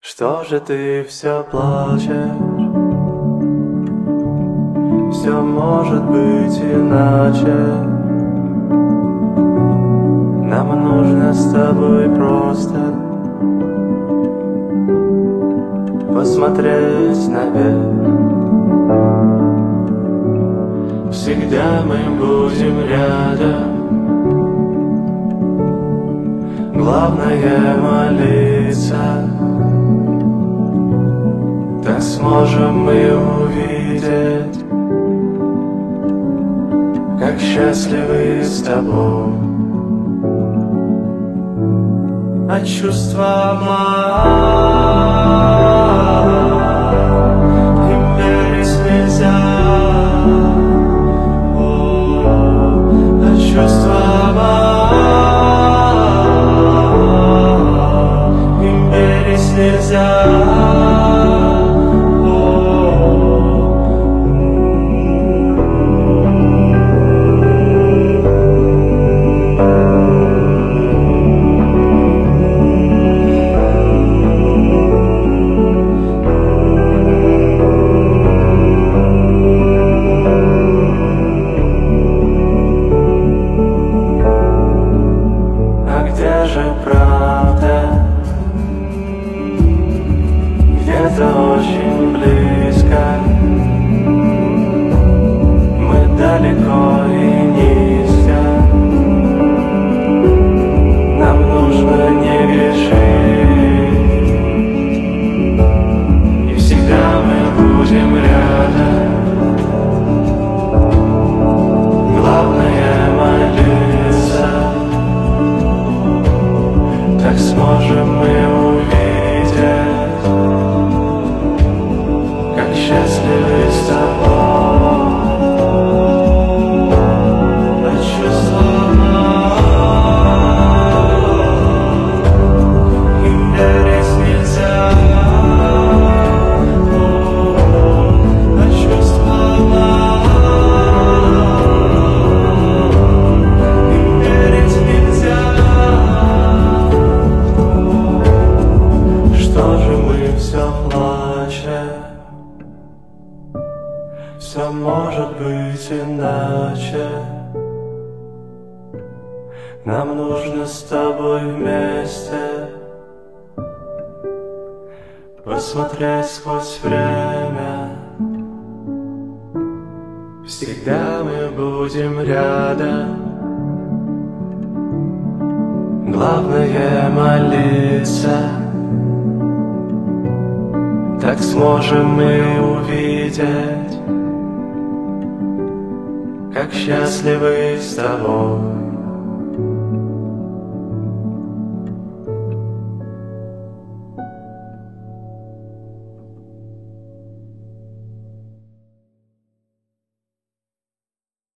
Что же ты все плачешь? Все может быть иначе. Нам нужно с тобой просто посмотреть наверх. Всегда мы будем рядом. Главное молиться. Так сможем мы увидеть, как счастливы с тобой. А чувства им мерить нельзя. А чувства им мерить нельзя. Правда, где-то очень близко. Мы далеко и низко. Нам нужно не грешить, и всегда мы будем рядом. Главное молиться. Так сможем мы увидеть, как счастливы с тобой. А чувства им верить нельзя. А чувства им верить нельзя. Что же мы все плачем? Все может быть иначе. Нам нужно с тобой вместе посмотреть сквозь время. Всегда мы будем рядом. Главное молиться. Так сможем мы увидеть, как счастливы с тобой.